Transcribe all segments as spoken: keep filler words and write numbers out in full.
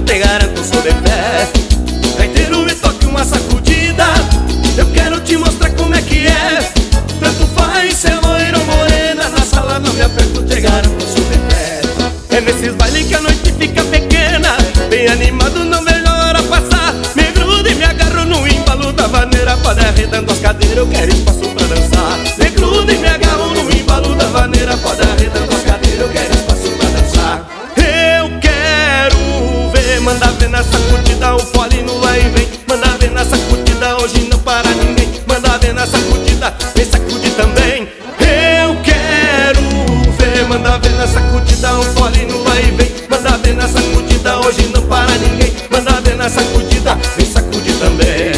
te garanto, sou de fé. Gaiteiro, me toque uma sacudida, eu quero te mostrar como é que é. Tanto faz ser loira ou morena, na sala não me aperto, te garanto, sou de fé. É nesses bailes que a noite fica pequena, bem animado, não vejo a hora passar. Me grudo e me agarro no embalo da vaneira, pode arredando as cadeiras, eu quero espaço pra dançar. Me grudo e me agarro no embalo da vaneira, pode arredando as cadeiras, eu quero espaço pra dançar. Eu quero ver, manda ver na sacudida, o fole no vai e vem. Manda ver na sacudida, hoje não para ninguém. Manda ver na sacudida, vem sacudir também. Eu quero ver, manda ver na sacudida, o fole no vai e vem. Manda ver na sacudida, hoje não para ninguém. Manda ver na sacudida, vem sacudir também.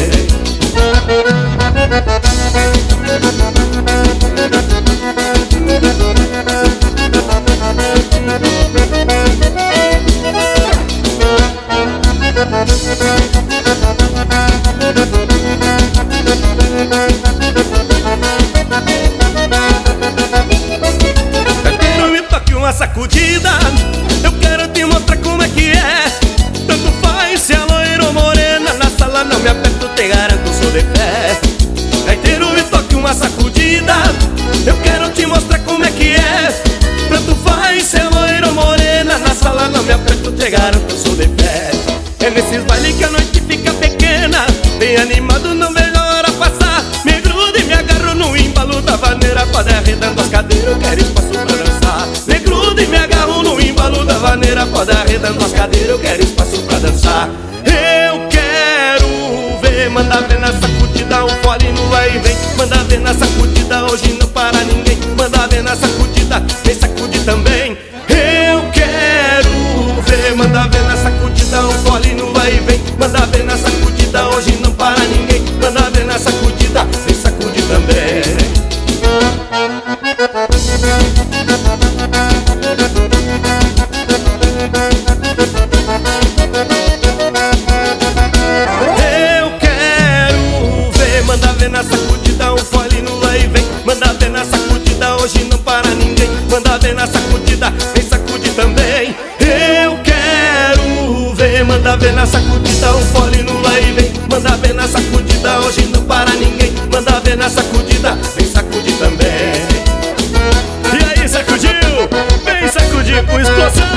Gaiteiro, me toque uma sacudida, eu quero te mostrar como é que é. Tanto faz se é loira ou morena, na sala não me aperto, te garanto, sou de fé. Gaiteiro, me toque uma sacudida, eu quero te mostrar como é que é. Tanto faz se é loira ou morena, na sala não me aperto, te garanto, sou de fé. É nesses bailes que a noite fica pequena, bem animado, não vejo a hora passar. Me grudo e me agarro no embalo da vaneira, pode arredando as cadeiras, eu quero espaço pra dançar. Me grudo e me agarro no embalo da vaneira, pode arredando as cadeiras, eu quero espaço pra dançar. Eu quero ver, manda ver na sacudida, o fole no vai e vem. Manda ver na sacudida, hoje não para ninguém. Manda ver na sacudida, vem sacudir também. Eu quero ver, manda ver na sacudida, o fole no vai e vem. Manda ver na sacudida, hoje não para ninguém. Manda ver na sacudida, vem sacudir também. Eu quero ver, manda ver na sacudida, o fole no vai e vem. Manda ver na sacudida, hoje não para ninguém. Manda ver na sacudida, vem sacudir também. Eu quero ver, manda ver na sacudida, o fole no vai e vem. Manda ver na sacudida, hoje não para ninguém. Manda ver na sacudida, vem sacudir também. E aí, sacudiu? Vem sacudir com explosão.